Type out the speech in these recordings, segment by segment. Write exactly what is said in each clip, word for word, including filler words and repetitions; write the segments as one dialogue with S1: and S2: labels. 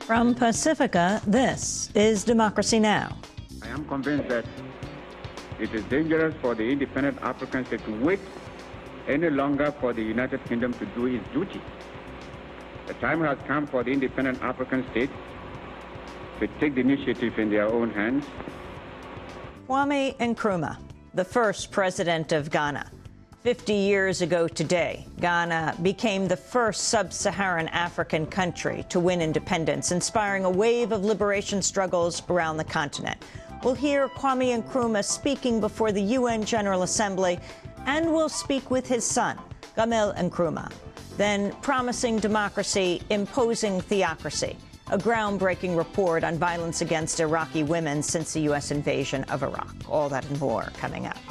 S1: From Pacifica, this is Democracy Now!
S2: I am convinced that it is dangerous for the independent African state to wait any longer for the United Kingdom to do its duty. The time has come for the independent African states to take the initiative in their own hands.
S1: Kwame Nkrumah, the first president of Ghana. Fifty years ago today, Ghana became the first sub-Saharan African country to win independence, inspiring a wave of liberation struggles around the continent. We'll hear Kwame Nkrumah speaking before the U N General Assembly, and we'll speak with his son, Gamel Nkrumah. Then promising democracy, imposing theocracy, a groundbreaking report on violence against Iraqi women since the U S invasion of Iraq. All that and more coming up.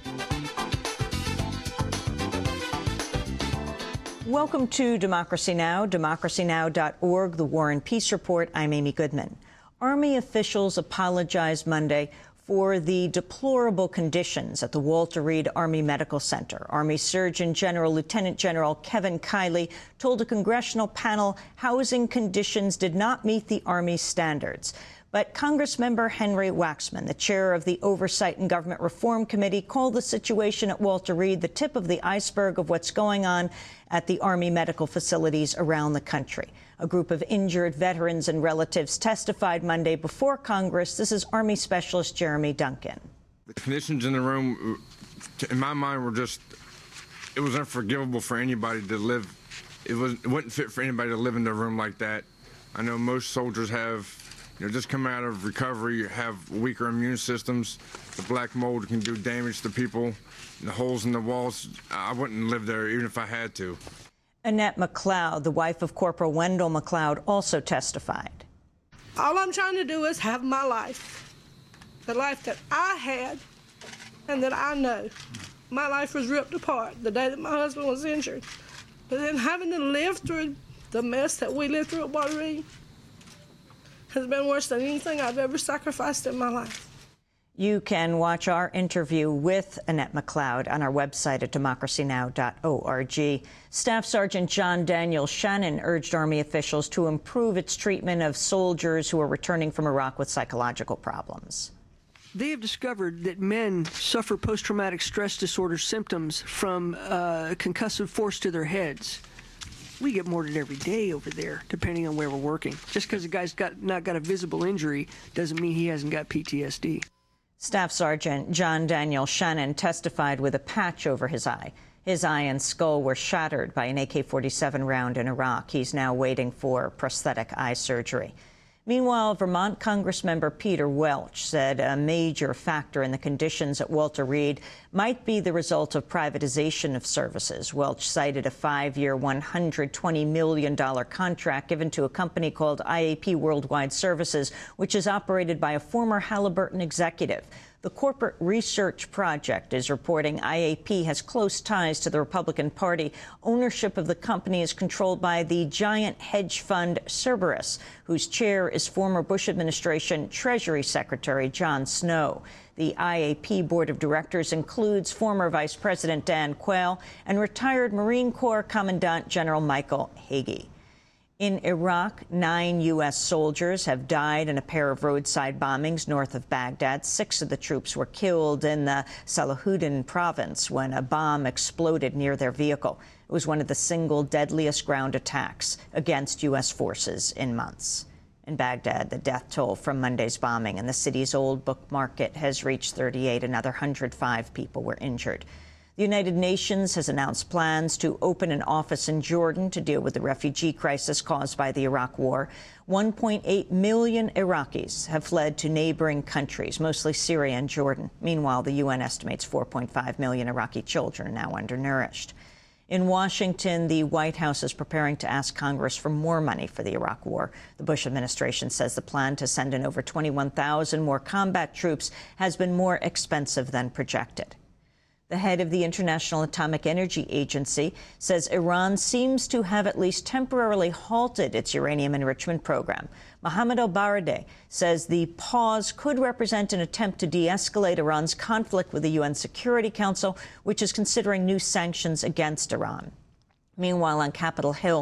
S1: Welcome to Democracy Now!, democracy now dot org, the War and Peace Report. I'm Amy Goodman. Army officials apologized Monday for the deplorable conditions at the Walter Reed Army Medical Center. Army Surgeon General Lieutenant General Kevin Kiley told a congressional panel housing conditions did not meet the Army's standards. But Congressmember Henry Waxman, the chair of the Oversight and Government Reform Committee, called the situation at Walter Reed the tip of the iceberg of what's going on at the Army medical facilities around the country. A group of injured veterans and relatives testified Monday before Congress. This is Army Specialist Jeremy Duncan.
S3: The conditions in the room, in my mind, were just, it was unforgivable for anybody to live. It, was, it wouldn't fit for anybody to live in their room like that. I know most soldiers have, you know, just come out of recovery, have weaker immune systems. The black mold can do damage to people. The holes in the walls, I wouldn't live there even if I had to.
S1: Annette McLeod, the wife of Corporal Wendell McLeod, also testified.
S4: All I'm trying to do is have my life, the life that I had and that I know. My life was ripped apart the day that my husband was injured. But then having to live through the mess that we lived through at Walter Reed has been worse than anything I've ever sacrificed in my life.
S1: You can watch our interview with Annette McLeod on our website at democracy now dot org. Staff Sergeant John Daniel Shannon urged Army officials to improve its treatment of soldiers who are returning from Iraq with psychological problems.
S5: They have discovered that men suffer post-traumatic stress disorder symptoms from uh, concussive force to their heads. We get mortared every day over there, depending on where we're working. Just because a guy's got not got a visible injury doesn't mean he hasn't got P T S D.
S1: Staff Sergeant John Daniel Shannon testified with a patch over his eye. His eye and skull were shattered by an A K forty-seven round in Iraq. He's now waiting for prosthetic eye surgery. Meanwhile, Vermont Congressmember Peter Welch said a major factor in the conditions at Walter Reed might be the result of privatization of services. Welch cited a five-year, one hundred twenty million dollars contract given to a company called I A P Worldwide Services, which is operated by a former Halliburton executive. The Corporate Research Project is reporting I A P has close ties to the Republican Party. Ownership of the company is controlled by the giant hedge fund Cerberus, whose chair is former Bush administration Treasury Secretary John Snow. The I A P board of directors includes former Vice President Dan Quayle and retired Marine Corps Commandant General Michael Hagee. In Iraq, nine U S soldiers have died in a pair of roadside bombings north of Baghdad. Six of the troops were killed in the Salahuddin province when a bomb exploded near their vehicle. It was one of the single deadliest ground attacks against U S forces in months. In Baghdad, the death toll from Monday's bombing in the city's Old Book Market has reached thirty-eight. Another one hundred five people were injured. The United Nations has announced plans to open an office in Jordan to deal with the refugee crisis caused by the Iraq War. one point eight million Iraqis have fled to neighboring countries, mostly Syria and Jordan. Meanwhile, the U N estimates four point five million Iraqi children are now undernourished. In Washington, the White House is preparing to ask Congress for more money for the Iraq War. The Bush administration says the plan to send in over twenty-one thousand more combat troops has been more expensive than projected. The head of the International Atomic Energy Agency says Iran seems to have at least temporarily halted its uranium enrichment program. Mohammad El-Baradei says the pause could represent an attempt to de-escalate Iran's conflict with the U N Security Council, which is considering new sanctions against Iran. Meanwhile, on Capitol Hill,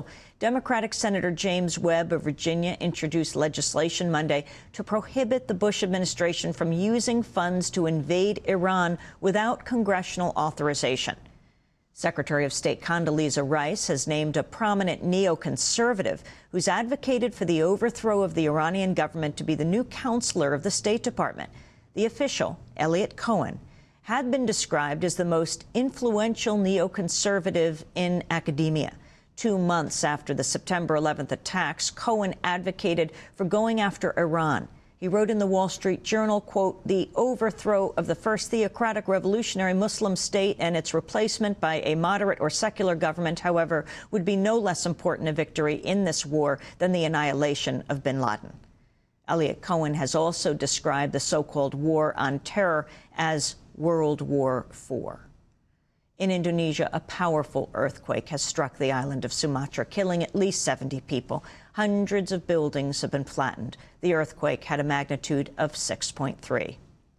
S1: Democratic Senator James Webb of Virginia introduced legislation Monday to prohibit the Bush administration from using funds to invade Iran without congressional authorization. Secretary of State Condoleezza Rice has named a prominent neoconservative who's advocated for the overthrow of the Iranian government to be the new counselor of the State Department. The official, Eliot Cohen, had been described as the most influential neoconservative in academia. Two months after the September eleventh attacks, Cohen advocated for going after Iran. He wrote in the Wall Street Journal, quote, "The overthrow of the first theocratic revolutionary Muslim state and its replacement by a moderate or secular government, however, would be no less important a victory in this war than the annihilation of bin Laden." Eliot Cohen has also described the so-called war on terror as World War Four. In Indonesia, a powerful earthquake has struck the island of Sumatra, killing at least seventy people. Hundreds of buildings have been flattened. The earthquake had a magnitude of six point three.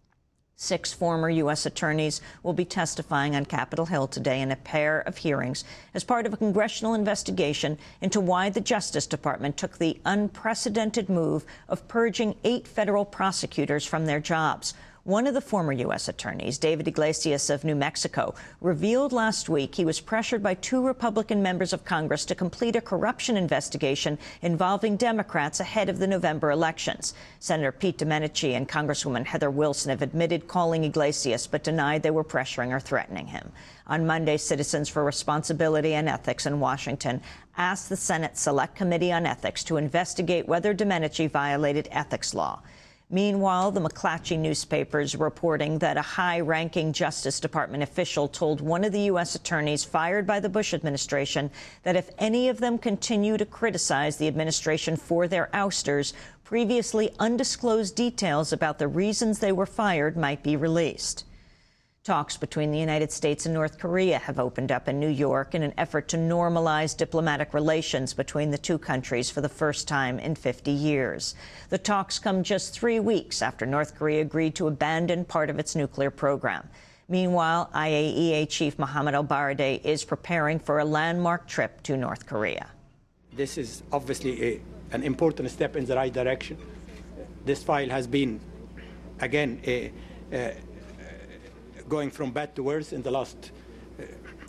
S1: Six former U S attorneys will be testifying on Capitol Hill today in a pair of hearings as part of a congressional investigation into why the Justice Department took the unprecedented move of purging eight federal prosecutors from their jobs. One of the former U S attorneys, David Iglesias of New Mexico, revealed last week he was pressured by two Republican members of Congress to complete a corruption investigation involving Democrats ahead of the November elections. Senator Pete Domenici and Congresswoman Heather Wilson have admitted calling Iglesias but denied they were pressuring or threatening him. On Monday, Citizens for Responsibility and Ethics in Washington asked the Senate Select Committee on Ethics to investigate whether Domenici violated ethics law. Meanwhile, the McClatchy newspaper is reporting that a high-ranking Justice Department official told one of the U S attorneys fired by the Bush administration that if any of them continue to criticize the administration for their ousters, previously undisclosed details about the reasons they were fired might be released. Talks between the United States and North Korea have opened up in New York in an effort to normalize diplomatic relations between the two countries for the first time in fifty years. The talks come just three weeks after North Korea agreed to abandon part of its nuclear program. Meanwhile, I A E A Chief Mohammad El-Baradei is preparing for a landmark trip to North Korea.
S6: This is obviously a, an important step in the right direction. This file has been, again, a, a going from bad to worse in the last uh,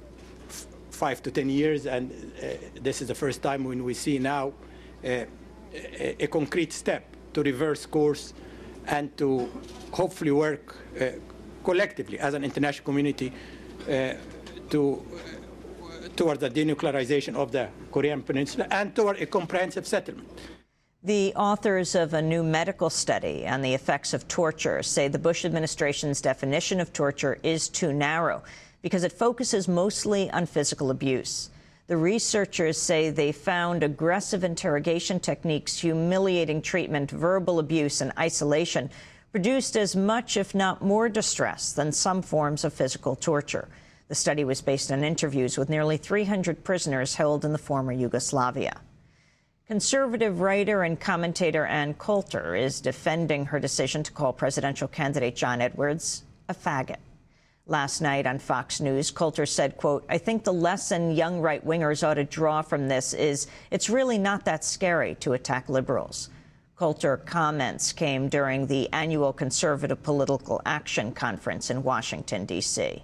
S6: f five to ten years, and uh, this is the first time when we see now uh, a, a concrete step to reverse course and to hopefully work uh, collectively as an international community uh, to uh, toward the denuclearization of the Korean Peninsula and toward a comprehensive settlement.
S1: The authors of a new medical study on the effects of torture say the Bush administration's definition of torture is too narrow because it focuses mostly on physical abuse. The researchers say they found aggressive interrogation techniques, humiliating treatment, verbal abuse, and isolation produced as much, if not more, distress than some forms of physical torture. The study was based on interviews with nearly three hundred prisoners held in the former Yugoslavia. Conservative writer and commentator Ann Coulter is defending her decision to call presidential candidate John Edwards a faggot. Last night on Fox News, Coulter said, quote, "I think the lesson young right-wingers ought to draw from this is it's really not that scary to attack liberals." Coulter comments came during the annual Conservative Political Action Conference in Washington, D C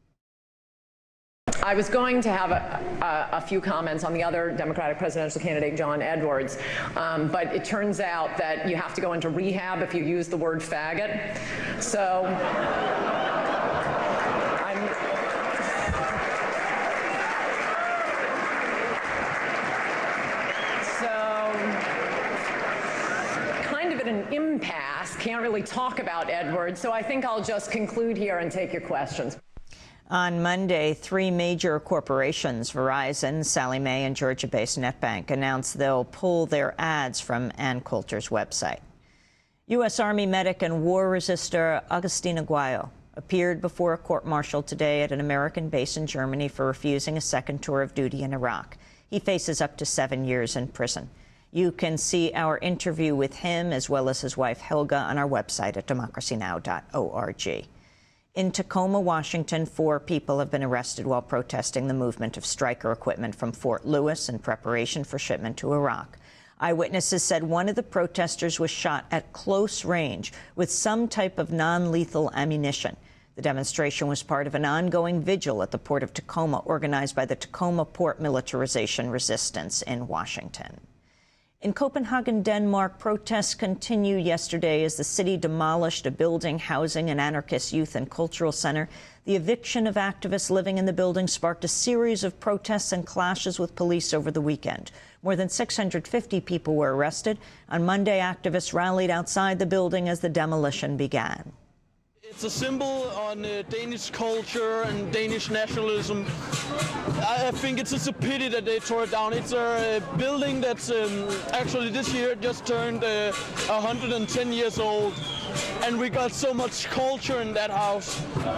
S7: I was going to have a, a, a few comments on the other Democratic presidential candidate, John Edwards, um, but it turns out that you have to go into rehab if you use the word faggot. So I'm... So kind of at an impasse, can't really talk about Edwards, so I think I'll just conclude here and take your questions.
S1: On Monday, three major corporations, Verizon, Sallie Mae, and Georgia-based NetBank, announced they'll pull their ads from Ann Coulter's website. U S Army medic and war resistor Agustin Aguayo appeared before a court-martial today at an American base in Germany for refusing a second tour of duty in Iraq. He faces up to seven years in prison. You can see our interview with him, as well as his wife Helga, on our website at democracy now dot org. In Tacoma, Washington, four people have been arrested while protesting the movement of Stryker equipment from Fort Lewis in preparation for shipment to Iraq. Eyewitnesses said one of the protesters was shot at close range with some type of non-lethal ammunition. The demonstration was part of an ongoing vigil at the Port of Tacoma, organized by the Tacoma Port Militarization Resistance in Washington. In Copenhagen, Denmark, protests continued yesterday as the city demolished a building housing an anarchist youth and cultural center. The eviction of activists living in the building sparked a series of protests and clashes with police over the weekend. More than six hundred fifty people were arrested. On Monday, activists rallied outside the building as the demolition began.
S8: It's a symbol on uh, Danish culture and Danish nationalism. I think it's just a pity that they tore it down. It's a uh, building that's um, actually this year just turned uh, one hundred ten years old, and we got so much culture in that house.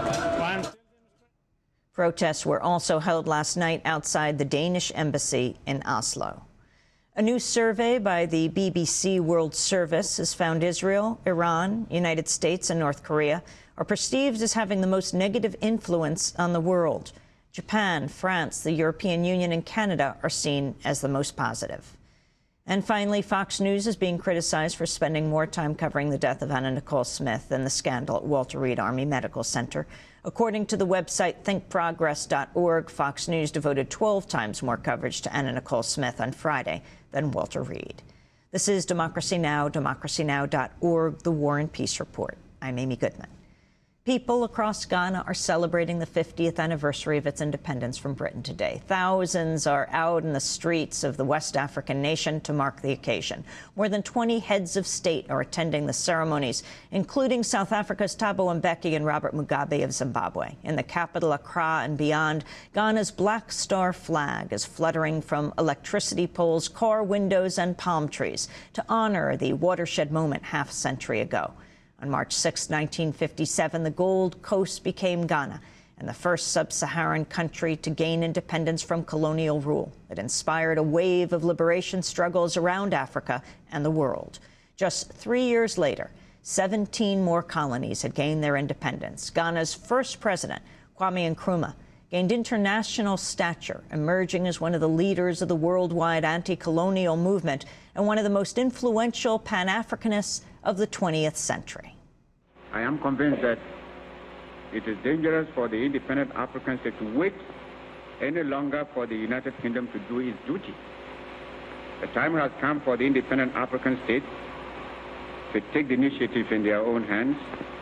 S1: Protests were also held last night outside the Danish embassy in Oslo. A new survey by the B B C World Service has found Israel, Iran, United States, and North Korea are perceived as having the most negative influence on the world. Japan, France, the European Union, and Canada are seen as the most positive. And finally, Fox News is being criticized for spending more time covering the death of Anna Nicole Smith than the scandal at Walter Reed Army Medical Center. According to the website think progress dot org, Fox News devoted twelve times more coverage to Anna Nicole Smith on Friday than Walter Reed. This is Democracy Now!, democracy now dot org, The War and Peace Report. I'm Amy Goodman. People across Ghana are celebrating the fiftieth anniversary of its independence from Britain today. Thousands are out in the streets of the West African nation to mark the occasion. More than twenty heads of state are attending the ceremonies, including South Africa's Thabo Mbeki and Robert Mugabe of Zimbabwe. In the capital, Accra, and beyond, Ghana's Black Star flag is fluttering from electricity poles, car windows, and palm trees to honor the watershed moment half a century ago. On March sixth, nineteen fifty-seven, the Gold Coast became Ghana and the first sub-Saharan country to gain independence from colonial rule. It inspired a wave of liberation struggles around Africa and the world. Just three years later, seventeen more colonies had gained their independence. Ghana's first president, Kwame Nkrumah, gained international stature, emerging as one of the leaders of the worldwide anti-colonial movement and one of the most influential Pan-Africanists of the twentieth century.
S2: I am convinced that it is dangerous for the independent African state to wait any longer for the United Kingdom to do its duty. The time has come for the independent African states to take the initiative in their own hands.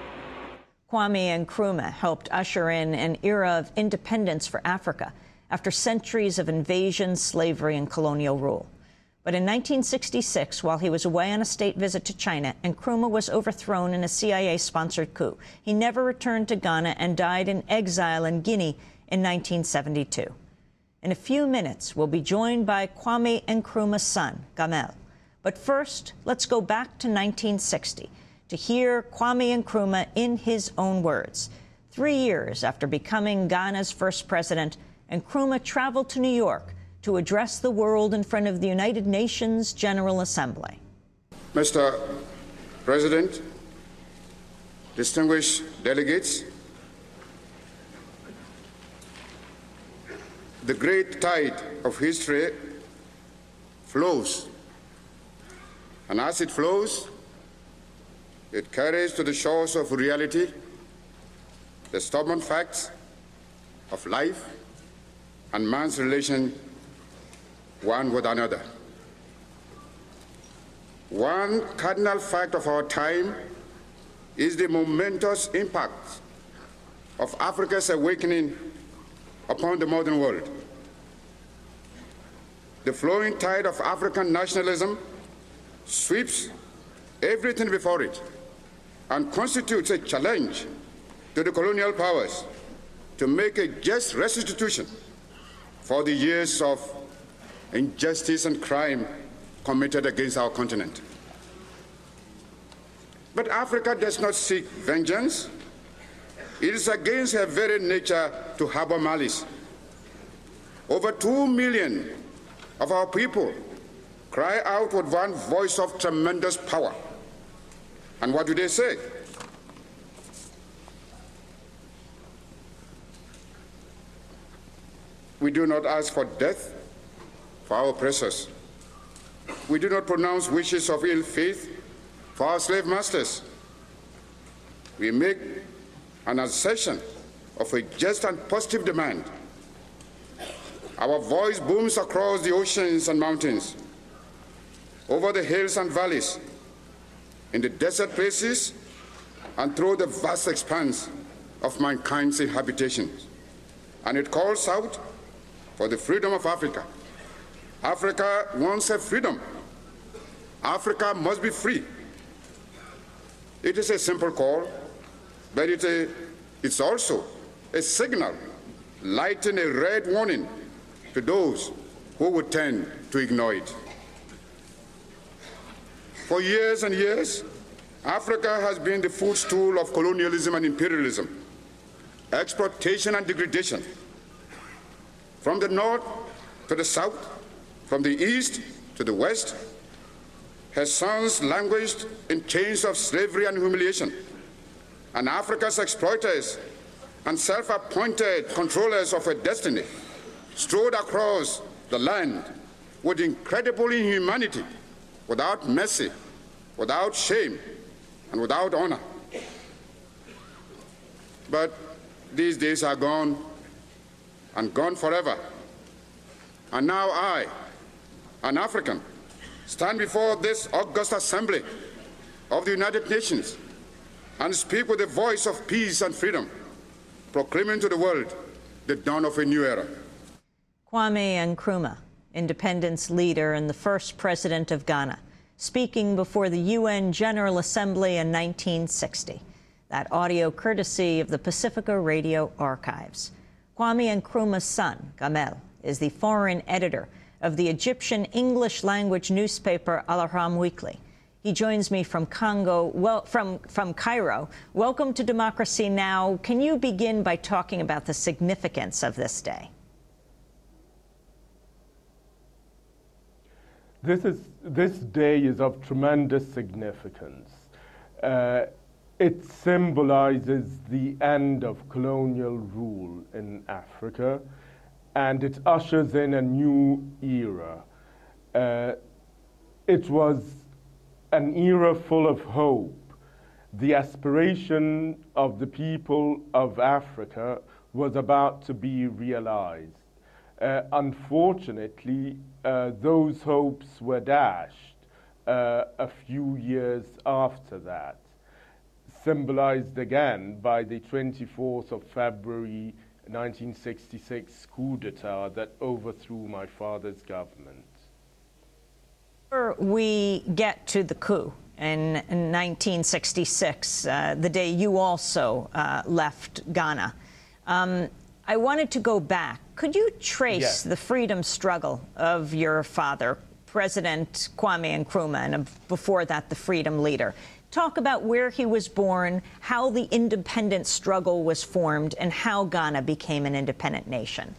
S1: Kwame Nkrumah helped usher in an era of independence for Africa after centuries of invasion, slavery, and colonial rule. But in nineteen sixty-six, while he was away on a state visit to China, Nkrumah was overthrown in a C I A-sponsored coup. He never returned to Ghana and died in exile in Guinea in nineteen seventy-two. In a few minutes, we'll be joined by Kwame Nkrumah's son, Gamel. But first, let's go back to nineteen sixty to hear Kwame Nkrumah in his own words. Three years after becoming Ghana's first president, Nkrumah traveled to New York to address the world in front of the United Nations General Assembly.
S9: Mister President, distinguished delegates, the great tide of history flows, and as it flows, it carries to the shores of reality the stubborn facts of life and man's relation one with another. One cardinal fact of our time is the momentous impact of Africa's awakening upon the modern world. The flowing tide of African nationalism sweeps everything before it and constitutes a challenge to the colonial powers to make a just restitution for the years of injustice and crime committed against our continent. But Africa does not seek vengeance. It is against her very nature to harbor malice. Over two million of our people cry out with one voice of tremendous power. And what do they say? We do not ask for death for our oppressors. We do not pronounce wishes of ill faith for our slave masters. We make an assertion of a just and positive demand. Our voice booms across the oceans and mountains, over the hills and valleys, in the desert places, and through the vast expanse of mankind's habitations. And it calls out for the freedom of Africa. Africa wants a freedom. Africa must be free. It is a simple call, but it, uh, it's also a signal, lighting a red warning to those who would tend to ignore it. For years and years, Africa has been the footstool of colonialism and imperialism, exploitation and degradation. From the north to the south, from the east to the west, her sons languished in chains of slavery and humiliation, and Africa's exploiters and self-appointed controllers of her destiny strode across the land with incredible inhumanity, without mercy, without shame, and without honor. But these days are gone, and gone forever. And now I, an African, stand before this august assembly of the United Nations and speak with the voice of peace and freedom, proclaiming to the world the dawn of a new era.
S1: Kwame Nkrumah, independence leader and the first president of Ghana, speaking before the U N General Assembly in nineteen sixty. That audio courtesy of the Pacifica Radio Archives. Kwame Nkrumah's son, Gamel, is the foreign editor of the Egyptian English-language newspaper Al Ahram Weekly. He joins me from Congo, well, from, from Cairo. Welcome to Democracy Now! Can you begin by talking about the significance of this day?
S10: This is this day is of tremendous significance. Uh, it symbolizes the end of colonial rule in Africa, and it ushers in a new era. Uh, it was an era full of hope. The aspiration of the people of Africa was about to be realized. Uh, unfortunately, uh, those hopes were dashed uh, a few years after that, symbolized again by the twenty-fourth of February nineteen sixty-six coup d'etat that overthrew my father's government.
S1: Before we get to the coup in, in nineteen sixty-six, uh, the day you also uh, left Ghana, um, I wanted to go back. Could you trace yes. the freedom struggle of your father, President Kwame Nkrumah, and before that, the freedom leader? Talk about where he was born, how the independence struggle was formed, and how Ghana became an independent nation.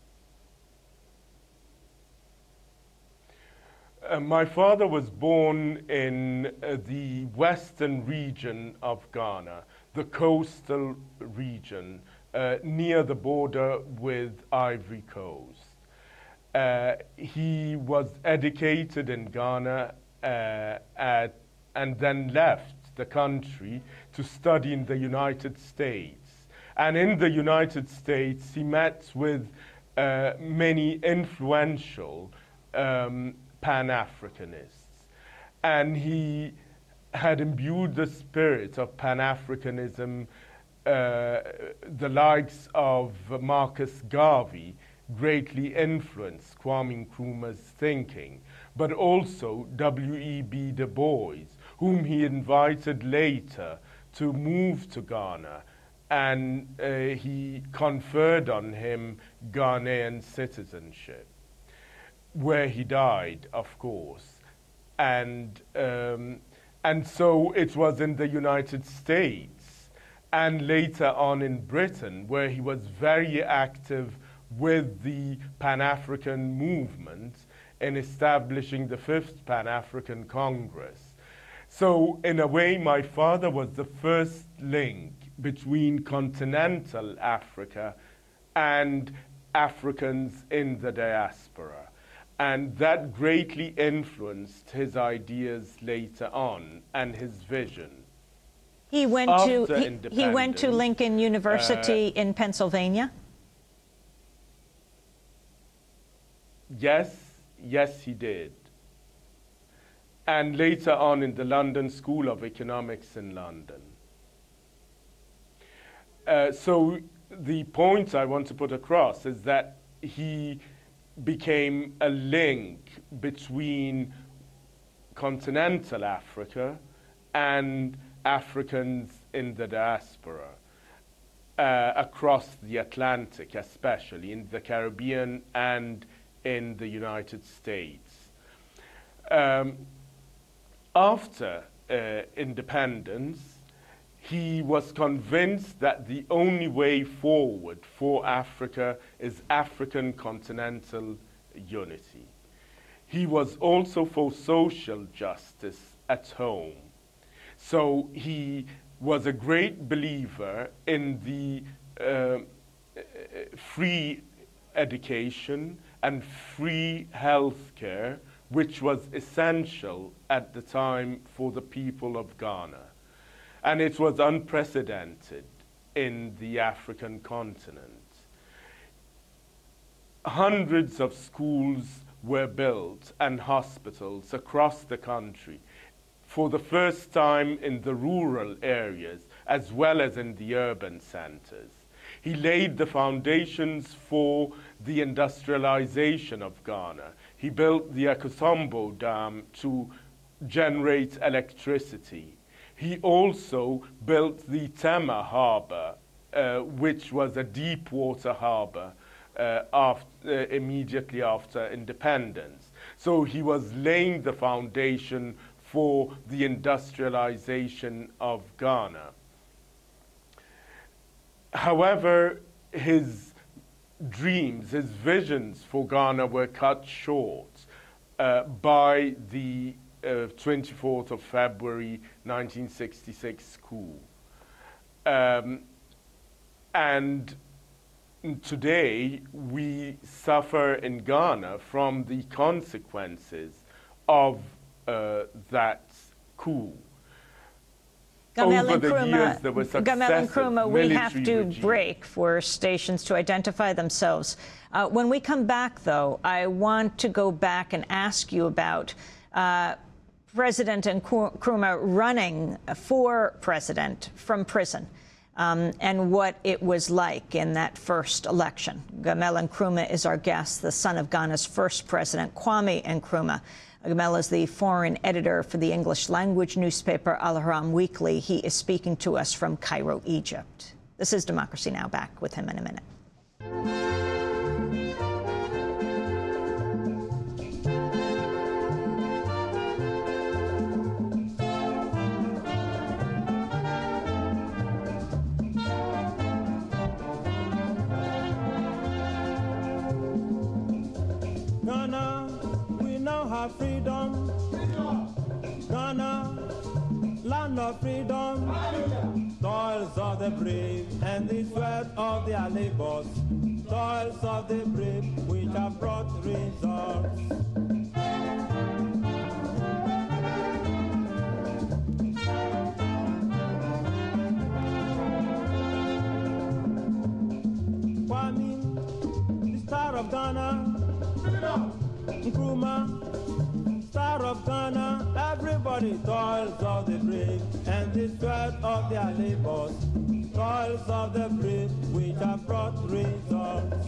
S10: Uh, my father was born in uh, the western region of Ghana, the coastal region, uh, near the border with Ivory Coast. Uh, he was educated in Ghana uh, at and then left the country to study in the United States. And in the United States, he met with uh, many influential um, Pan-Africanists. And he had imbued the spirit of Pan-Africanism, uh, the likes of Marcus Garvey greatly influenced Kwame Nkrumah's thinking, but also W E B Du Bois, whom he invited later to move to Ghana, and uh, he conferred on him Ghanaian citizenship, where he died, of course. And, um, and so it was in the United States, and later on in Britain, where he was very active with the Pan-African movement in establishing the Fifth Pan-African Congress. So, in a way, my father was the first link between continental Africa and Africans in the diaspora. And that greatly influenced his ideas later on and his vision.
S1: He went
S10: After
S1: to he, he went to Lincoln University
S10: uh,
S1: in Pennsylvania.
S10: Yes, yes, he did. And later on in the London School of Economics in London. Uh, so the point I want to put across is that he became a link between continental Africa and Africans in the diaspora, uh, across the Atlantic, especially in the Caribbean and in the United States. Um, after uh, independence, he was convinced that the only way forward for Africa is African continental unity. He was also for social justice at home. So he was a great believer in the uh, free education and free health care, which was essential at the time for the people of Ghana. And it was unprecedented in the African continent. Hundreds of schools were built and hospitals across the country for the first time in the rural areas as well as in the urban centers. He laid the foundations for the industrialization of Ghana. He built the Akosombo Dam to generate electricity. He also built the Tema Harbor, uh, which was a deep water harbor uh, after, uh, immediately after independence. So he was laying the foundation for the industrialization of Ghana. However, his dreams, his visions for Ghana were cut short uh, by the uh, twenty-fourth of February nineteen sixty-six coup. Um, and today we suffer in Ghana from the consequences of uh, that coup.
S1: Gamel
S10: Over the
S1: Nkrumah,
S10: years, there were
S1: Gamel
S10: successive
S1: Nkrumah, we have
S10: military
S1: to
S10: regimes.
S1: break for stations to identify themselves. Uh, when we come back, though, I want to go back and ask you about uh, President Nkrumah running for president from prison um, and what it was like in that first election. Gamel Nkrumah is our guest, the son of Ghana's first president, Kwame Nkrumah. Gamel is the foreign editor for the English language newspaper Al Ahram Weekly. He is speaking to us from Cairo, Egypt. This is Democracy Now! Back with him in a minute.
S11: Freedom, Ghana, land of freedom, toils of the brave and the sweat of their labors, toils of the brave which have brought results. Kwame, the star of Ghana, Nkrumah, star of Ghana, everybody toils of the brave and the sweat of their labors, toils of the brave which have brought results.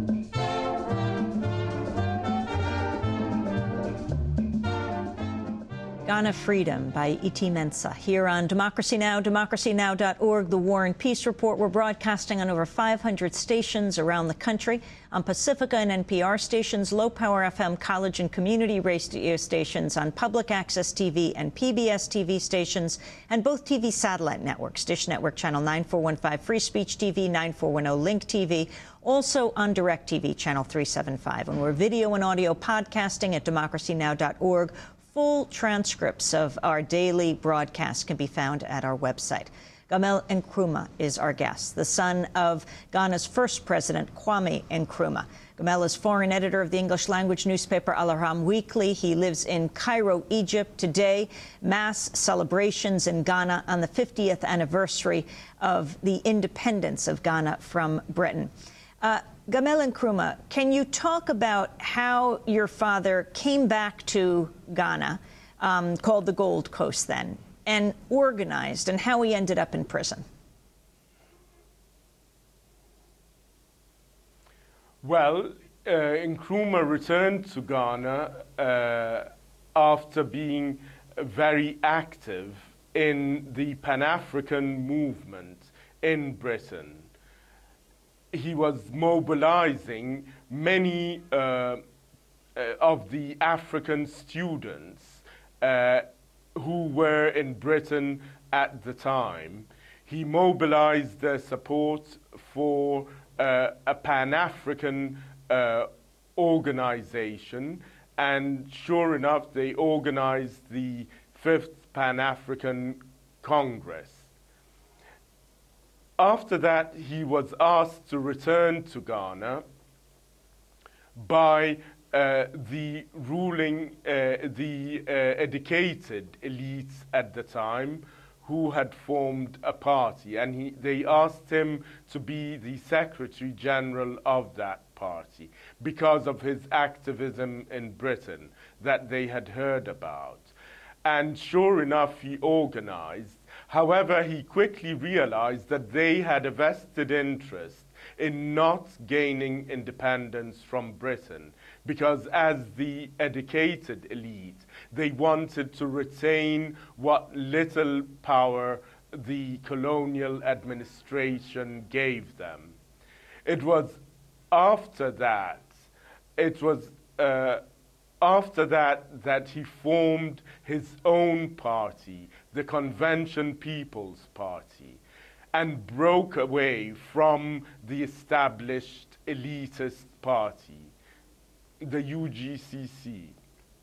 S1: Ghana Freedom by Iti Mensah here on Democracy Now!, democracy now dot org, The War and Peace Report. We're broadcasting on over five hundred stations around the country, on Pacifica and N P R stations, low-power F M college and community radio stations, on public access T V and P B S T V stations, and both T V satellite networks, Dish Network Channel nine four one five, Free Speech T V, nine four one zero, Link T V, also on DirecTV Channel three seventy-five. And we're video and audio podcasting at democracy now dot org. Full transcripts of our daily broadcasts can be found at our website. Gamel Nkrumah is our guest, the son of Ghana's first president, Kwame Nkrumah. Gamel is foreign editor of the English-language newspaper Al Ahram Weekly. He lives in Cairo, Egypt. Today, mass celebrations in Ghana on the fiftieth anniversary of the independence of Ghana from Britain. Uh, Gamel Nkrumah, can you talk about how your father came back to Ghana, um, called the Gold Coast then, and organized, and how he ended up in prison?
S10: Well, uh, Nkrumah returned to Ghana uh, after being very active in the Pan-African movement in Britain. He was mobilizing many uh, uh, of the African students uh, who were in Britain at the time. He mobilized their support for uh, a Pan-African uh, organization, and sure enough, they organized the Fifth Pan-African Congress. After that, he was asked to return to Ghana by uh, the ruling, uh, the uh, educated elites at the time, who had formed a party, and he, they asked him to be the Secretary General of that party because of his activism in Britain that they had heard about. And sure enough, he organized. However, he quickly realized that they had a vested interest in not gaining independence from Britain, because as the educated elite, they wanted to retain what little power the colonial administration gave them. It was after that, it was uh, after that that he formed his own party, the Convention People's Party, and broke away from the established elitist party, the U G C C.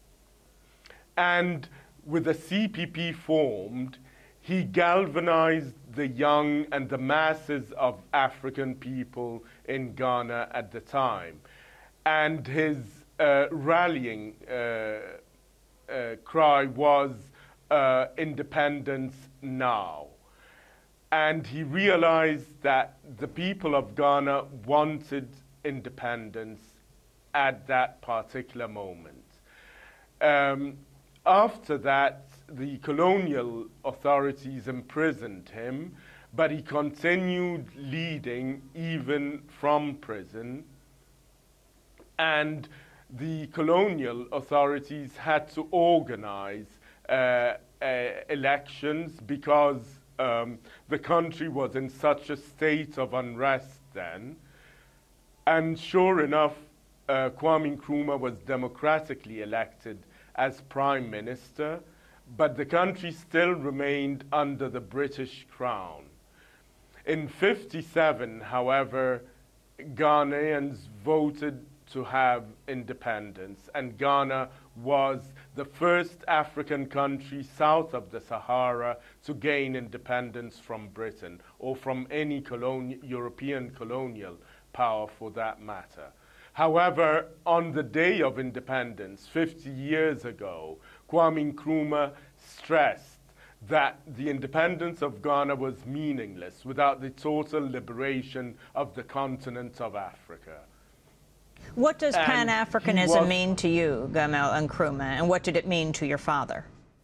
S10: And with the C P P formed, he galvanized the young and the masses of African people in Ghana at the time. And his uh, rallying uh, uh, cry was uh, independence now. And he realized that the people of Ghana wanted independence at that particular moment. Um, after that, the colonial authorities imprisoned him, but he continued leading even from prison. And the colonial authorities had to organize uh, uh, elections because um, the country was in such a state of unrest then. And sure enough, uh, Kwame Nkrumah was democratically elected as prime minister, but the country still remained under the British crown. In fifty-seven, however, Ghanaians voted to have independence, and Ghana was the first African country south of the Sahara to gain independence from Britain, or from any colonial, European colonial power for that matter. However, on the day of independence, fifty years ago, Kwame Nkrumah stressed that the independence of Ghana was meaningless without the total liberation of the continent of Africa.
S1: What does
S10: And
S1: Pan-Africanism
S10: was-
S1: mean to you, Gamel Nkrumah, and what did it mean to your father?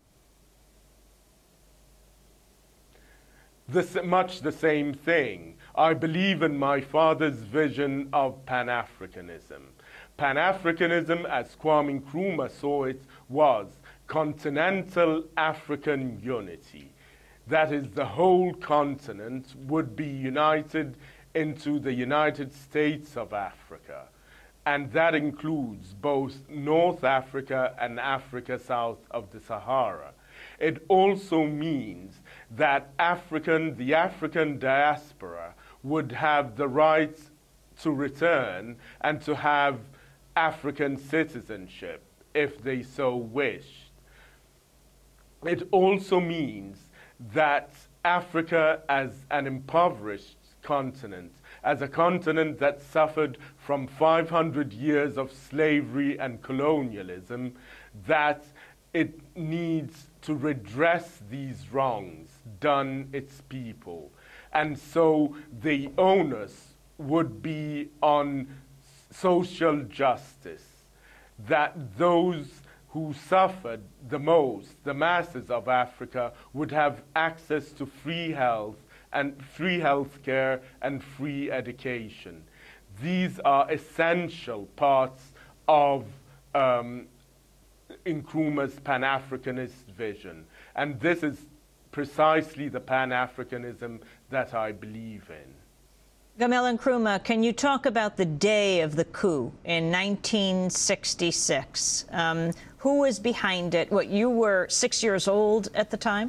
S10: This, much the same thing. I believe in my father's vision of Pan-Africanism. Pan-Africanism, as Kwame Nkrumah saw it, was continental African unity. That is, the whole continent would be united into the United States of Africa. And that includes both North Africa and Africa south of the Sahara. It also means that African, the African diaspora would have the right to return and to have African citizenship if they so wished. It also means that Africa as an impoverished continent, as a continent that suffered from five hundred years of slavery and colonialism, that it needs to redress these wrongs done its people. And so the onus would be on social justice, that those who suffered the most, the masses of Africa, would have access to free health and free health care and free education. These are essential parts of um, Nkrumah's Pan-Africanist vision. And this is precisely the Pan-Africanism that I believe in.
S1: Gamal Nkrumah, can you talk about the day of the coup in nineteen sixty-six? Um, who was behind it? What, you were six years old at the time?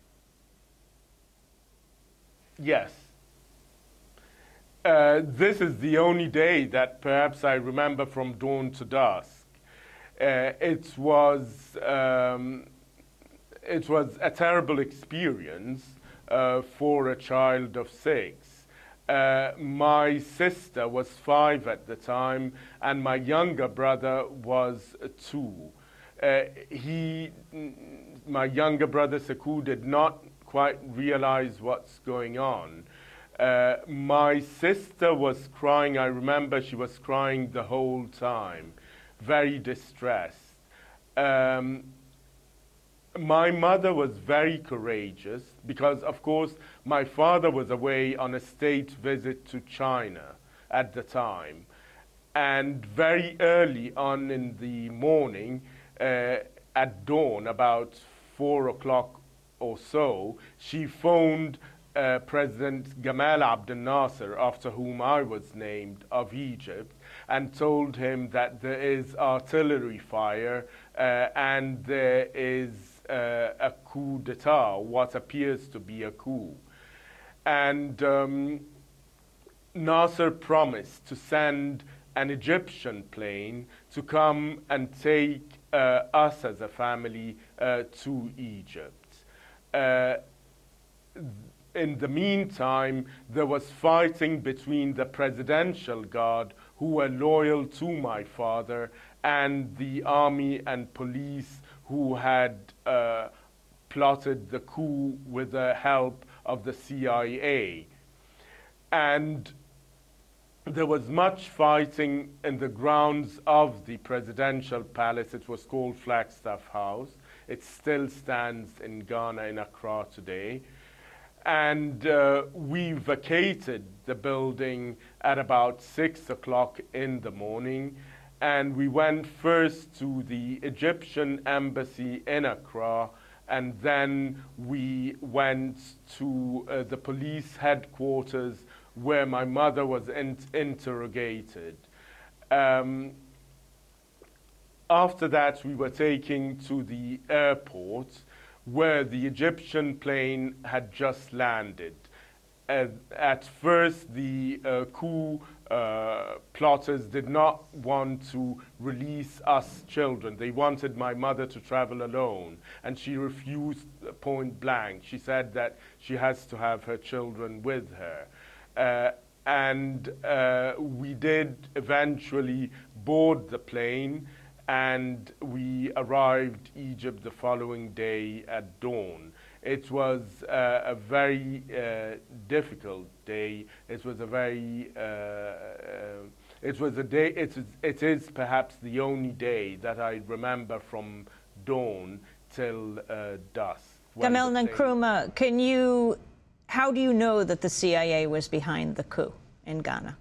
S10: Yes. Uh, this is the only day that perhaps I remember from dawn to dusk. Uh, it was um, it was a terrible experience uh, for a child of six. Uh, my sister was five at the time, and my younger brother was two. Uh, he, my younger brother Sekou, did not quite realize what's going on. Uh, my sister was crying. I remember she was crying the whole time, very distressed. Um, My mother was very courageous because, of course, my father was away on a state visit to China at the time. And very early on in the morning, uh, at dawn, about four o'clock or so, she phoned uh, President Gamal Abdel Nasser, after whom I was named, of Egypt, and told him that there is artillery fire uh, and there is Uh, a coup d'etat, what appears to be a coup. And um, Nasser promised to send an Egyptian plane to come and take uh, us as a family uh, to Egypt. Uh, in the meantime, there was fighting between the Presidential Guard, who were loyal to my father, and the army and police who had uh, plotted the coup with the help of the C I A. And there was much fighting in the grounds of the presidential palace. It was called Flagstaff House. It still stands in Ghana, in Accra today. And uh, we vacated the building at about six o'clock in the morning. And we went first to the Egyptian embassy in Accra, and then we went to uh, the police headquarters where my mother was in interrogated. Um, after that, we were taken to the airport where the Egyptian plane had just landed. Uh, at first, the uh, coup Uh, plotters did not want to release us children. They wanted my mother to travel alone, and she refused point blank. She said that she has to have her children with her. Uh, and uh, we did eventually board the plane, and we arrived Egypt the following day at dawn. It was uh, a very uh, difficult day. It was a very, uh, uh, it was a day, it is, it is perhaps the only day that I remember from dawn till uh, dusk.
S1: Gamal Nkrumah, can you, how do you know that the C I A was behind the coup in Ghana?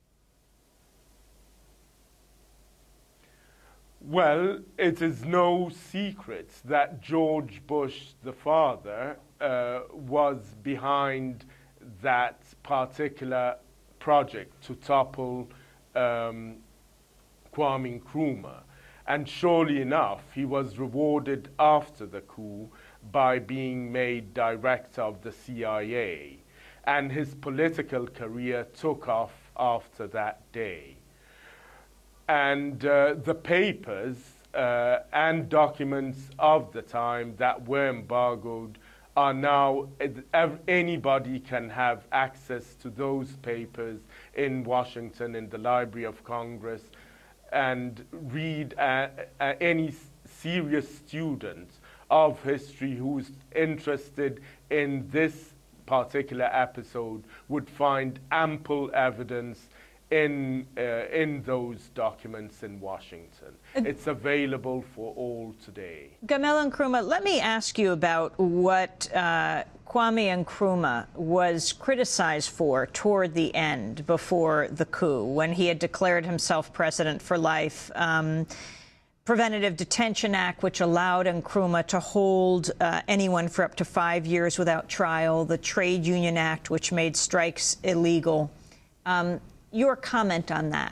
S10: Well, it is no secret that George Bush, the father, uh, was behind that particular project to topple um, Kwame Nkrumah. And surely enough, he was rewarded after the coup by being made director of the C I A. And his political career took off after that day. And uh, the papers uh, and documents of the time that were embargoed are now, anybody can have access to those papers in Washington, in the Library of Congress, and read uh, uh, any serious student of history who's interested in this particular episode would find ample evidence in, uh, in those documents in Washington. Uh, it's available for all today.
S1: Gamel Nkrumah, let me ask you about what uh, Kwame Nkrumah was criticized for toward the end, before the coup, when he had declared himself president for life. Um, Preventative Detention Act, which allowed Nkrumah to hold uh, anyone for up to five years without trial. The Trade Union Act, which made strikes illegal. Um, your comment on that?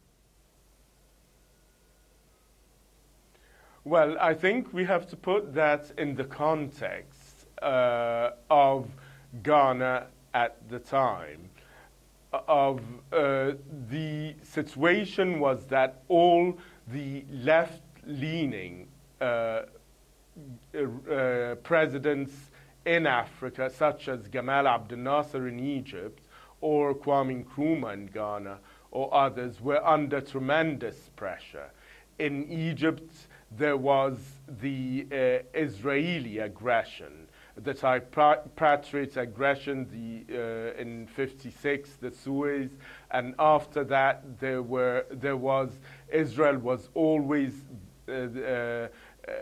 S10: Well, I think we have to put that in the context uh, of Ghana at the time. Of uh, the situation was that all the left-leaning uh, uh, presidents in Africa, such as Gamal Abdel Nasser in Egypt, or Kwame Nkrumah in Ghana, or others, were under tremendous pressure. In Egypt, there was the uh, Israeli aggression, the Tripartite aggression the, uh, in fifty-six, the Suez, and after that there were there was Israel was always uh, uh, uh,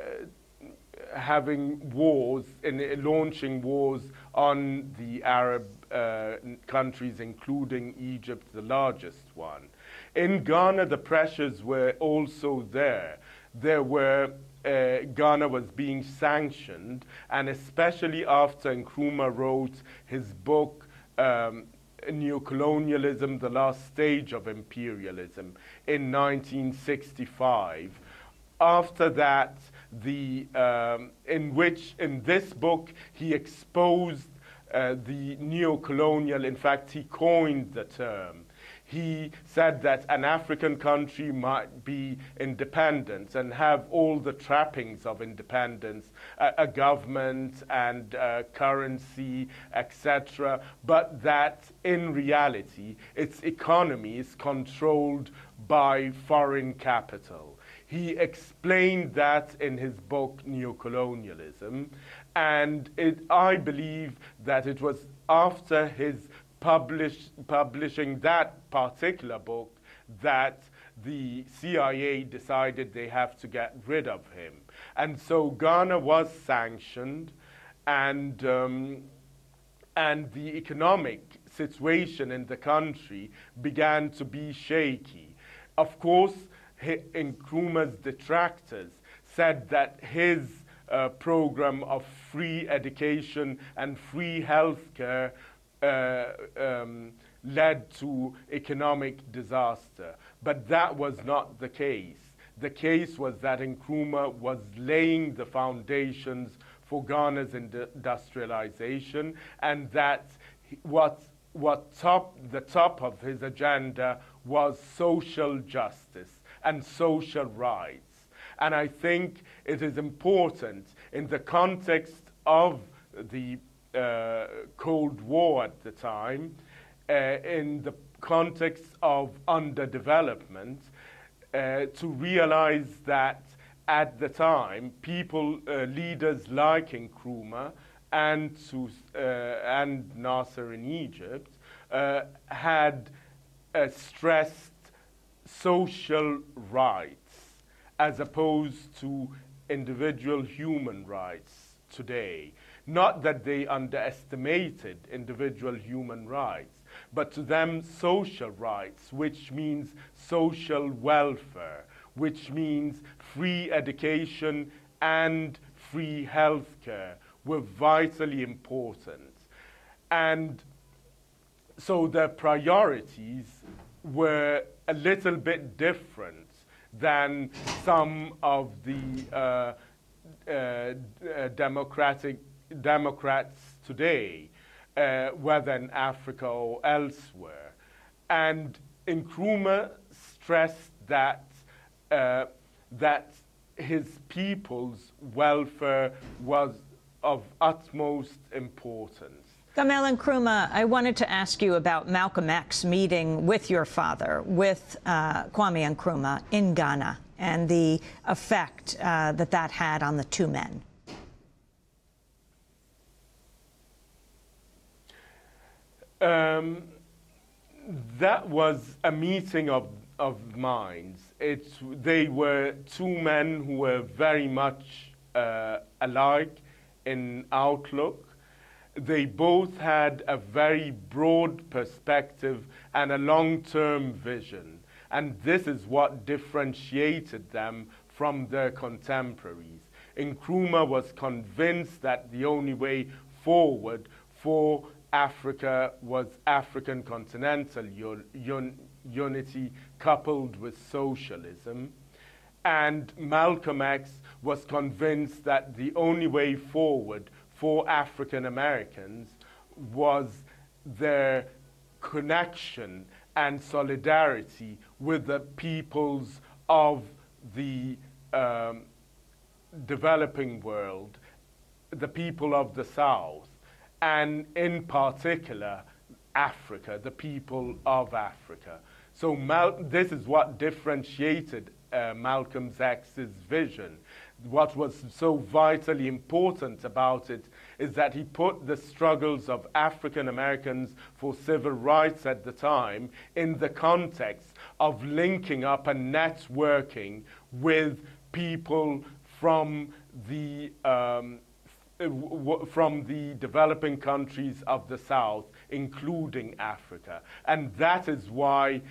S10: having wars and launching wars on the Arab uh, countries, including Egypt, the largest one. In Ghana, the pressures were also there. There were Uh, Ghana was being sanctioned, and especially after Nkrumah wrote his book, um, Neocolonialism, The Last Stage of Imperialism, in nineteen sixty-five. After that, the, um, in which, in this book, he exposed uh, the neocolonial, in fact, he coined the term. He said that an African country might be independent and have all the trappings of independence, a, a government and uh, currency, et cetera, but that in reality its economy is controlled by foreign capital. He explained that in his book, Neocolonialism, and it, I believe that it was after his Publish, publishing that particular book that the C I A decided they have to get rid of him. And so Ghana was sanctioned, and, um, and the economic situation in the country began to be shaky. Of course, Nkrumah's detractors said that his uh, program of free education and free health care Uh, um, led to economic disaster. But that was not the case. The case was that Nkrumah was laying the foundations for Ghana's industrialization, and that what, what top, the top of his agenda was social justice and social rights. And I think it is important in the context of the Uh, Cold War at the time, uh, in the context of underdevelopment, uh, to realize that at the time, people, uh, leaders like Nkrumah and, to, uh, and Nasser in Egypt uh, had uh, stressed social rights as opposed to individual human rights today. Not that they underestimated individual human rights, but to them social rights, which means social welfare, which means free education and free health care, were vitally important. And so their priorities were a little bit different than some of the uh, uh, uh, democratic Democrats today, uh, whether in Africa or elsewhere. And Nkrumah stressed that, uh, that his people's welfare was of utmost importance.
S1: Gamel Nkrumah, I wanted to ask you about Malcolm X meeting with your father, with uh, Kwame Nkrumah in Ghana, and the effect uh, that that had on the two men.
S10: Um, that was a meeting of, of minds. It's, they were two men who were very much uh, alike in outlook. They both had a very broad perspective and a long-term vision. And this is what differentiated them from their contemporaries. Nkrumah was convinced that the only way forward for Africa was African continental un un unity coupled with socialism. And Malcolm X was convinced that the only way forward for African Americans was their connection and solidarity with the peoples of the um, developing world, the people of the South, and in particular, Africa, the people of Africa. So Mal this is what differentiated uh, Malcolm X's vision. What was so vitally important about it is that he put the struggles of African Americans for civil rights at the time in the context of linking up and networking with people from the um, from the developing countries of the South, including Africa. And that is why,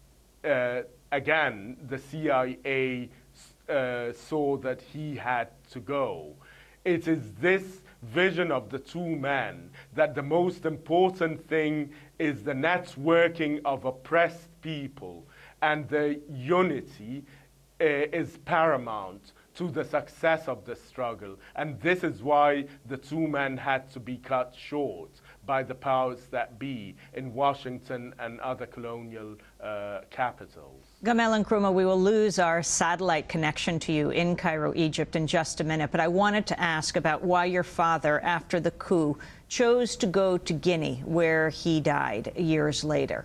S10: uh, again, the C I A uh, saw that he had to go. It is this vision of the two men that the most important thing is the networking of oppressed people, and the unity uh, is paramount to the success of the struggle. And this is why the two men had to be cut short by the powers that be in Washington and other colonial uh, capitals.
S1: Gamel Nkrumah, we will lose our satellite connection to you in Cairo, Egypt in just a minute, but I wanted to ask about why your father, after the coup, chose to go to Guinea, where he died years later.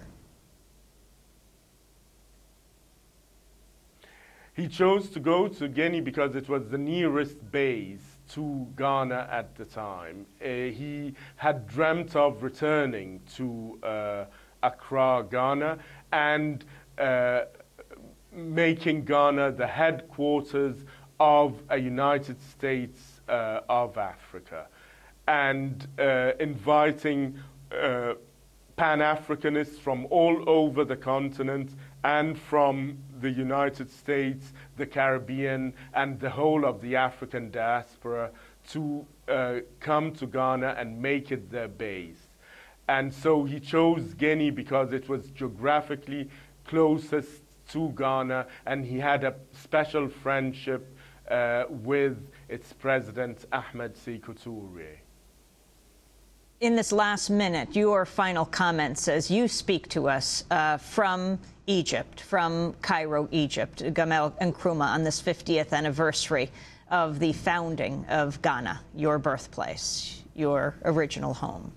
S10: He chose to go to Guinea because it was the nearest base to Ghana at the time. Uh, he had dreamt of returning to uh, Accra, Ghana, and uh, making Ghana the headquarters of a United States uh, of Africa, and uh, inviting uh, Pan-Africanists from all over the continent and from the United States, the Caribbean, and the whole of the African diaspora to uh, come to Ghana and make it their base. And so he chose Guinea because it was geographically closest to Ghana, and he had a special friendship uh, with its president, Ahmed Sékou Touré.
S1: In this last minute, your final comments as you speak to us uh, from Egypt, from Cairo, Egypt, Gamel Nkrumah, on this fiftieth anniversary of the founding of Ghana, your birthplace, your original home.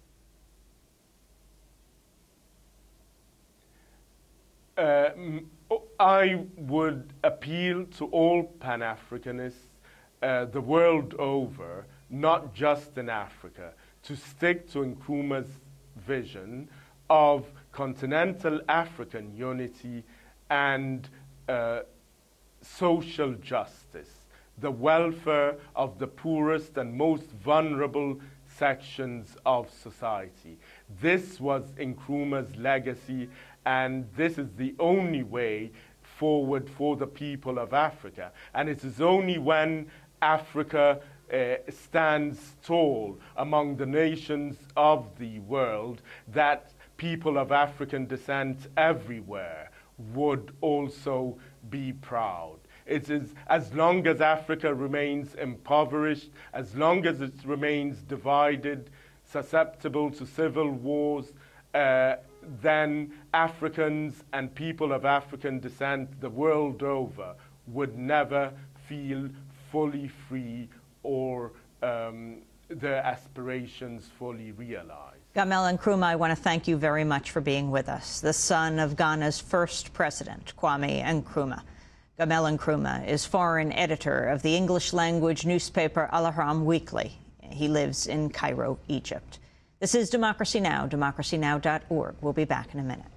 S10: Uh, I would appeal to all Pan-Africanists uh, the world over, not just in Africa, to stick to Nkrumah's vision of continental African unity and uh, social justice, the welfare of the poorest and most vulnerable sections of society. This was Nkrumah's legacy, and this is the only way forward for the people of Africa. And it is only when Africa Uh, stands tall among the nations of the world that people of African descent everywhere would also be proud. It is as long as Africa remains impoverished, as long as it remains divided, susceptible to civil wars, uh, then Africans and people of African descent the world over would never feel fully free or um, their aspirations fully realized.
S1: Gamel Nkrumah, I want to thank you very much for being with us. The son of Ghana's first president, Kwame Nkrumah. Gamel Nkrumah is foreign editor of the English-language newspaper Al Ahram Weekly. He lives in Cairo, Egypt. This is Democracy Now!, democracy now dot org. We'll be back in a minute.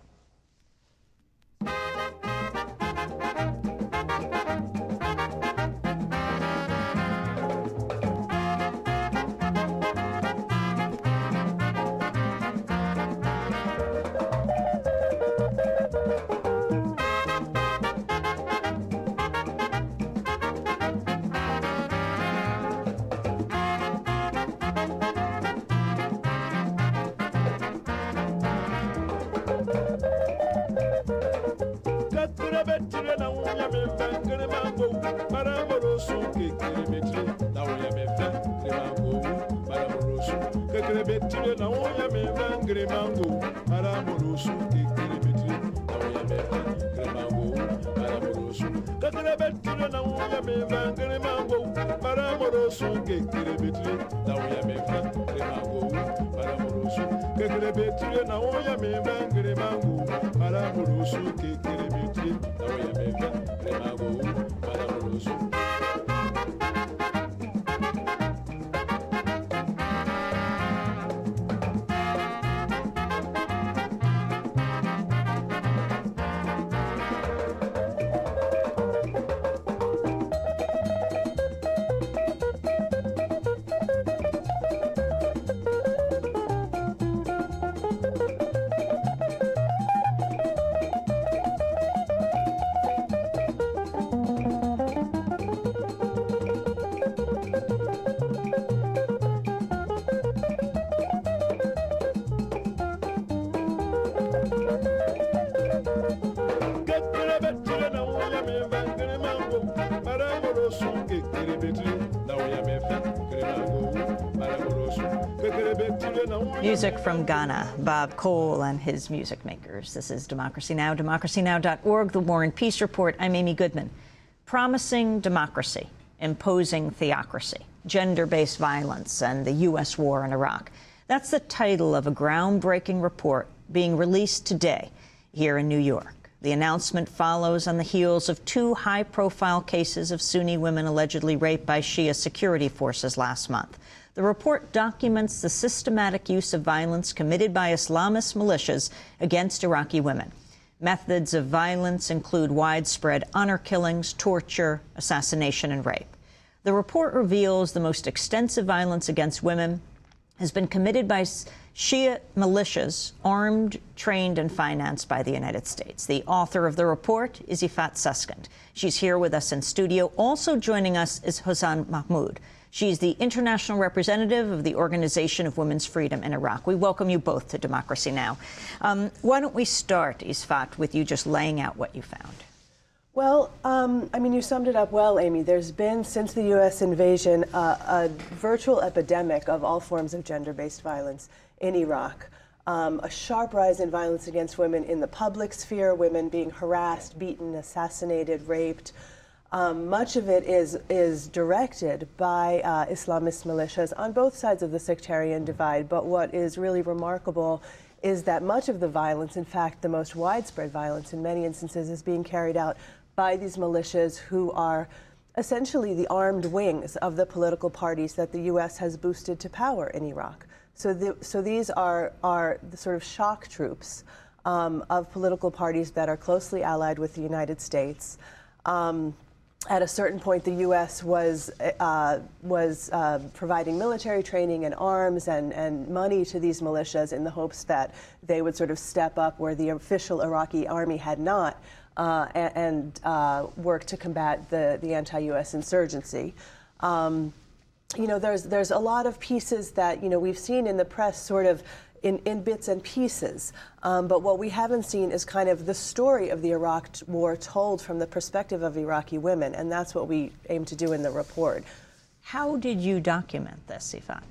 S1: Music from Ghana, Bob Cole and his music makers. This is Democracy Now!, democracy now dot org, the War and Peace Report. I'm Amy Goodman. Promising democracy, imposing theocracy, gender-based violence, and the U S war in Iraq. That's the title of a groundbreaking report being released today here in New York. The announcement follows on the heels of two high-profile cases of Sunni women allegedly raped by Shia security forces last month. The report documents the systematic use of violence committed by Islamist militias against Iraqi women. Methods of violence include widespread honor killings, torture, assassination, and rape. The report reveals the most extensive violence against women has been committed by Shia militias, armed, trained, and financed by the United States. The author of the report is Ifat Suskind. She's here with us in studio. Also joining us is Hossan Mahmoud. She's the international representative of the Organization of Women's Freedom in Iraq. We welcome you both to Democracy Now! Um, why don't we start, Ifat, with you just laying out what you found?
S12: Well, um, I mean, you summed it up well, Amy. There's been, since the U S invasion, uh, a virtual epidemic of all forms of gender-based violence in Iraq. Um, a sharp rise in violence against women in the public sphere, women being harassed, beaten, assassinated, raped. Um, much of it is is directed by uh, Islamist militias on both sides of the sectarian divide. But what is really remarkable is that much of the violence, in fact, the most widespread violence in many instances, is being carried out by these militias who are essentially the armed wings of the political parties that the U S has boosted to power in Iraq. So, the, so these are, are the sort of shock troops um, of political parties that are closely allied with the United States. Um, At a certain point, the U S was uh, was uh, providing military training and arms and, and money to these militias in the hopes that they would sort of step up where the official Iraqi army had not uh, and, and uh, work to combat the, the anti-U S insurgency. Um, you know, there's there's a lot of pieces that, you know, we've seen in the press sort of In, in bits and pieces. Um, but what we haven't seen is kind of the story of the Iraq war told from the perspective of Iraqi women, and that's what we aim to do in the report.
S1: How did you document this, Ifat?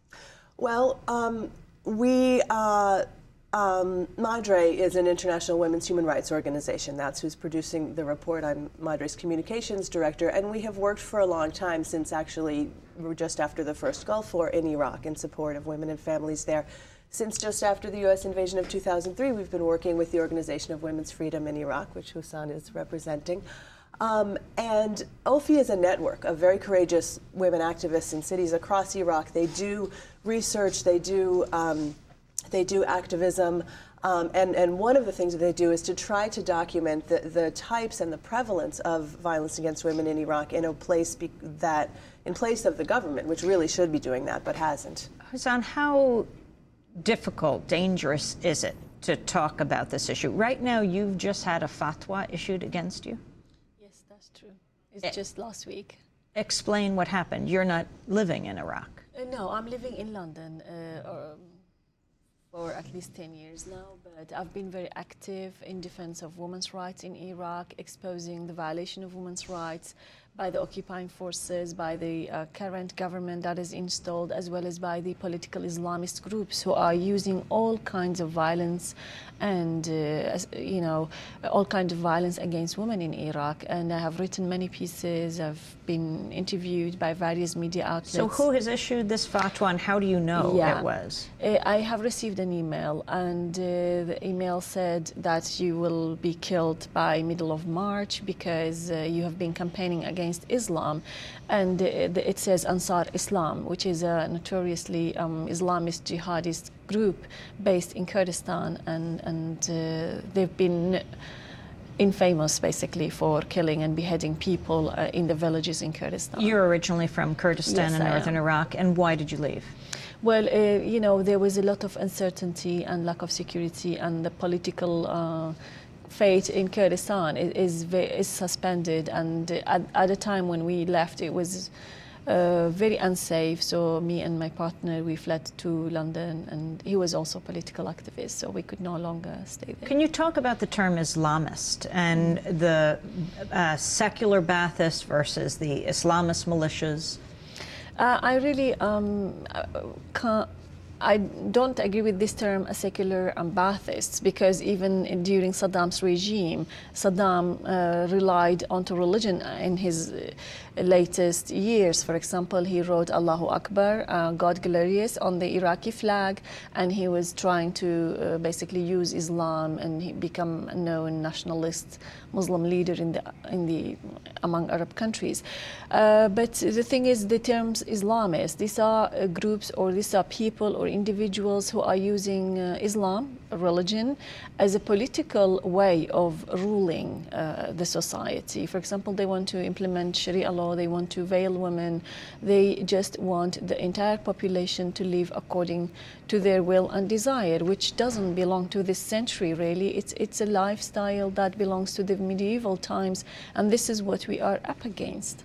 S12: Well, um, we, uh, um, Madre is an international women's human rights organization. That's who's producing the report. I'm Madre's communications director, and we have worked for a long time, since actually just after the first Gulf War in Iraq in support of women and families there. Since just after the U S invasion of two thousand three, we've been working with the Organization of Women's Freedom in Iraq, which Hussan is representing. Um, and O F I is a network of very courageous women activists in cities across Iraq. They do research, they do, um, they do activism, um, and, and one of the things that they do is to try to document the, the types and the prevalence of violence against women in Iraq in a place be- that, in place of the government, which really should be doing that, but hasn't.
S1: Hussan, how difficult, dangerous is it to talk about this issue? Right now, you've just had a fatwa issued against you.
S13: Yes, that's true. It's just last week.
S1: Explain what happened. You're not living in Iraq.
S13: Uh, no, I'm living in London uh, or, um, for at least ten years now, but I've been very active in defense of women's rights in Iraq, exposing the violation of women's rights by the occupying forces, by the uh, current government that is installed, as well as by the political Islamist groups who are using all kinds of violence and, uh, you know, all kinds of violence against women in Iraq. And I have written many pieces. I've been interviewed by various media outlets.
S1: So who has issued this fatwa, and how do you know
S13: yeah.
S1: it was?
S13: Uh, I have received an email, and uh, the email said that you will be killed by middle of March because uh, you have been campaigning against Islam, and uh, it says Ansar Islam, which is a notoriously um, Islamist jihadist group based in Kurdistan, and, and uh, they've been infamous basically for killing and beheading people uh, in the villages in Kurdistan.
S1: You're originally from Kurdistan
S13: Yes,
S1: in
S13: I
S1: northern
S13: am.
S1: Iraq, and why did you leave?
S13: Well, uh, you know, there was a lot of uncertainty and lack of security, and the political uh, fate in Kurdistan is, is, ve- is suspended. And at, at the time when we left, it was uh, very unsafe. So me and my partner, we fled to London, and he was also a political activist, so we could no longer stay there.
S1: Can you talk about the term Islamist and the uh, secular Ba'athist versus the Islamist militias?
S13: Uh, I really um, can't, I don't agree with this term, a secular and Ba'athists, because even in, during Saddam's regime, Saddam uh, relied onto religion in his uh, latest years. For example, he wrote Allahu Akbar, uh, God glorious, on the Iraqi flag, and he was trying to uh, basically use Islam, and he become a known nationalist Muslim leader in the in the among Arab countries. Uh, but the thing is, the terms Islamist, these are uh, groups or these are people or individuals who are using uh, Islam, a religion, as a political way of ruling uh, the society. For example, they want to implement Sharia law, they want to veil women, they just want the entire population to live according to their will and desire, which doesn't belong to this century, really. It's, it's a lifestyle that belongs to the medieval times, and this is what we are up against.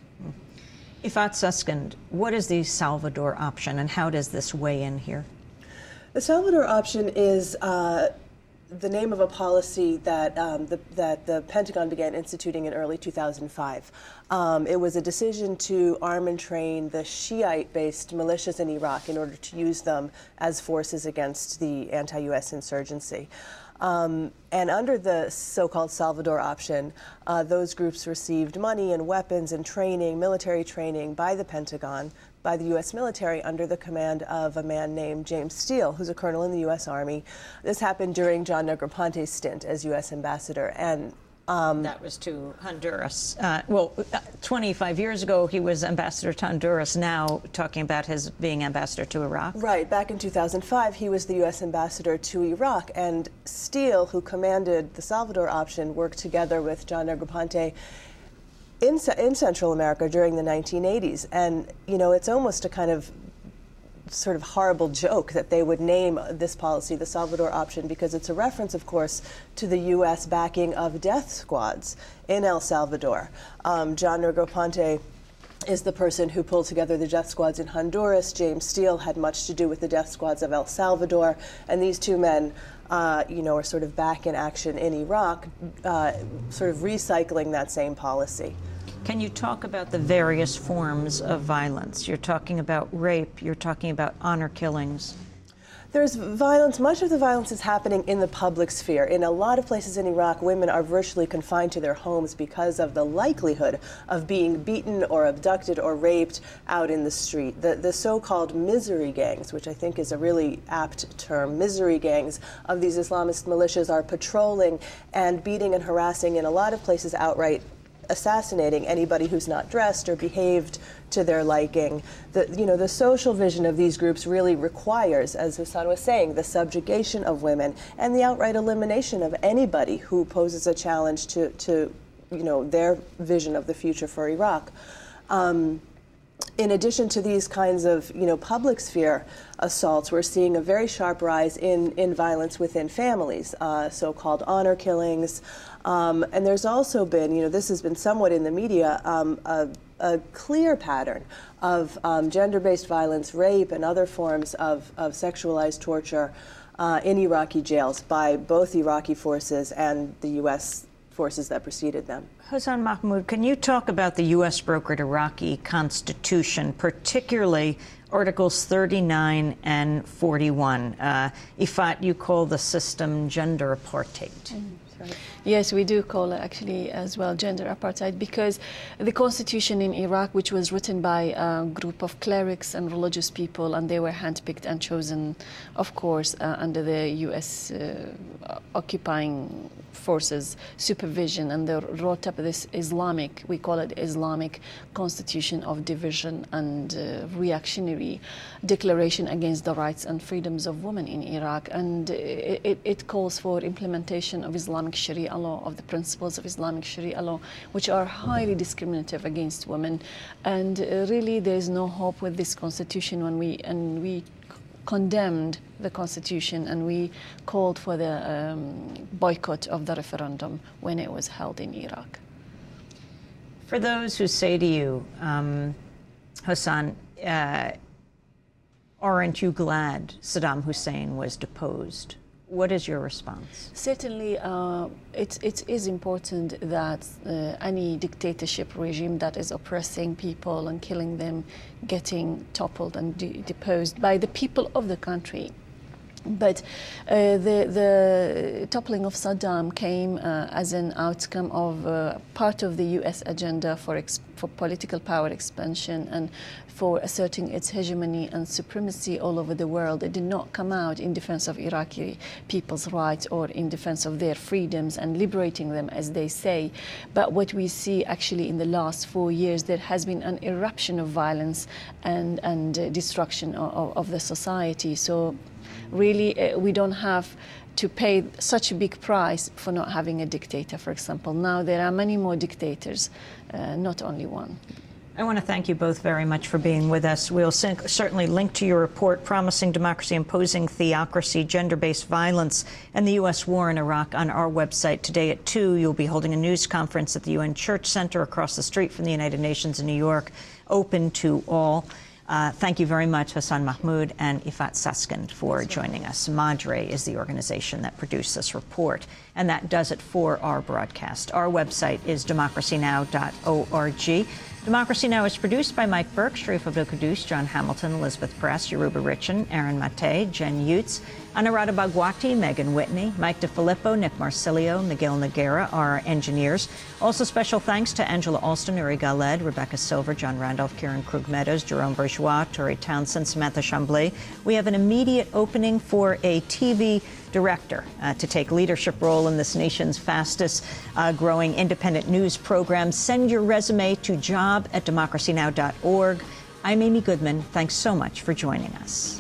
S1: Ifat Suskind, what is the Salvador option, and how does this weigh in here?
S12: The Salvador option is uh, the name of a policy that um, the, that the Pentagon began instituting in early two thousand five. Um, it was a decision to arm and train the Shiite-based militias in Iraq in order to use them as forces against the anti-U S insurgency. Um, and under the so-called Salvador option, uh, those groups received money and weapons and training, military training by the Pentagon, by the U S military under the command of a man named James Steele, who's a colonel in the U S Army. This happened during John Negroponte's stint as U S ambassador. And Um,
S1: that was to Honduras. Uh, well, twenty-five years ago, he was ambassador to Honduras. Now, talking about his being ambassador to Iraq.
S12: Right. Back in two thousand five, he was the U S ambassador to Iraq. And Steele, who commanded the Salvador option, worked together with John Negroponte in, in Central America during the nineteen eighties. And, you know, it's almost a kind of sort of horrible joke that they would name this policy the Salvador option, because it's a reference, of course, to the U S backing of death squads in El Salvador. Um, John Negroponte is the person who pulled together the death squads in Honduras. James Steele had much to do with the death squads of El Salvador. And these two men, uh, you know, are sort of back in action in Iraq, uh, sort of recycling that same policy.
S1: Can you talk about the various forms of violence? You're talking about rape, you're talking about honor killings.
S12: There's violence. Much of the violence is happening in the public sphere. In a lot of places in Iraq, women are virtually confined to their homes because of the likelihood of being beaten or abducted or raped out in the street. The, the so-called misery gangs, which I think is a really apt term, misery gangs of these Islamist militias are patrolling and beating and harassing, in a lot of places outright assassinating anybody who's not dressed or behaved to their liking. The, you know, the social vision of these groups really requires, as Hassan was saying, the subjugation of women and the outright elimination of anybody who poses a challenge to, to you know, their vision of the future for Iraq. Um, In addition to these kinds of, you know, public sphere assaults, we're seeing a very sharp rise in, in violence within families, uh, so-called honor killings. Um, and there's also been, you know, this has been somewhat in the media, um, a, a clear pattern of um, gender-based violence, rape, and other forms of, of sexualized torture uh, in Iraqi jails by both Iraqi forces and the U S forces that preceded them.
S1: Hassan Mahmoud, can you talk about the U S brokered Iraqi Constitution, particularly Articles thirty-nine and forty-one? Uh, Ifat, you call the system gender apartheid.
S13: Mm, sorry. Yes, we do call it actually as well gender apartheid, because the constitution in Iraq, which was written by a group of clerics and religious people, and they were handpicked and chosen, of course, uh, under the U S uh, occupying forces supervision, and they wrote up this Islamic, we call it Islamic Constitution of Division and uh, Reactionary Declaration against the rights and freedoms of women in Iraq. And it, it, it calls for implementation of Islamic Sharia law, of the principles of Islamic Sharia law, which are highly discriminative against women. And uh, really there is no hope with this constitution when we, and we condemned the constitution and we called for the um, boycott of the referendum when it was held in Iraq.
S1: For those who say to you, um, Hassan, uh, aren't you glad Saddam Hussein was deposed? What is your response?
S13: Certainly, uh, it, it is important that uh, any dictatorship regime that is oppressing people and killing them, getting toppled and de deposed by the people of the country. But uh, the, the toppling of Saddam came uh, as an outcome of uh, part of the U S agenda for, ex for political power expansion and for asserting its hegemony and supremacy all over the world. It did not come out in defense of Iraqi people's rights or in defense of their freedoms and liberating them, as they say. But what we see actually in the last four years, there has been an eruption of violence and, and uh, destruction of, of the society. So really, uh, we don't have to pay such a big price for not having a dictator, for example. Now there are many more dictators, uh, not only one.
S1: I want to thank you both very much for being with us. We'll certainly link to your report, Promising Democracy, Imposing Theocracy, Gender-Based Violence, and the U S War in Iraq, on our website. Today at two, you'll be holding a news conference at the U N Church Center across the street from the United Nations in New York, open to all. Uh, thank you very much, Hassan Mahmoud and Ifat Saskind, for joining us. Madre is the organization that produced this report, and that does it for our broadcast. Our website is democracy now dot org. Democracy Now! Is produced by Mike Burke, Sharif Abdul-Qudus, John Hamilton, Elizabeth Press, Yoruba Richin, Aaron Mate, Jen Utes, Anurada Bagwati, Megan Whitney, Mike DeFilippo, Nick Marsilio, Miguel Noguera are our engineers. Also special thanks to Angela Alston, Uri Galed, Rebecca Silver, John Randolph, Kieran Krug Meadows, Jerome Bourgeois, Tori Townsend, Samantha Chambly. We have an immediate opening for a T V director uh, to take leadership role in this nation's fastest uh, growing independent news program. Send your resume to job at democracy now dot org. I'm Amy Goodman. Thanks so much for joining us.